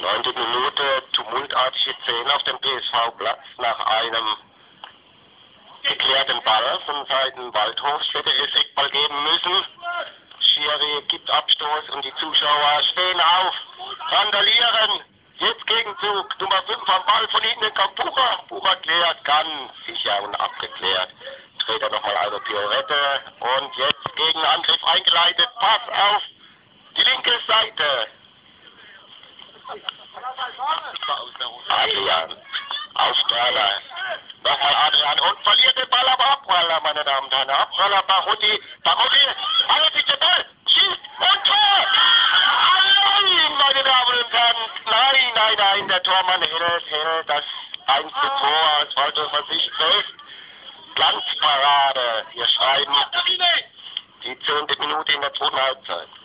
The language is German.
9. Minute, tumultartige Szene auf dem PSV-Platz nach einem geklärten Ball von Seiten Waldhof. Es hätte es Eckball geben müssen. Schiri gibt Abstoß und die Zuschauer stehen auf, randalieren. Jetzt Gegenzug, Nummer 5 am Ball von hinten kommt Bucher. Bucher klärt, ganz sicher und abgeklärt. Dreht er nochmal eine Pirouette und jetzt Gegenangriff eingeleitet. Pass auf die linke Seite. Adrian, Aufstraler. Nochmal Adrian und verliert den Ball, aber Abpraller, meine Damen und Herren. Abpraller, Barotti, haltet sich den Ball, schießt und Tor! Nein, meine Damen und Herren, nein, der Tormann hält das 1:2 aus Waldhofer Sicht fest. Glanzparade, wir schreiben die 10. Minute in der 2. Halbzeit.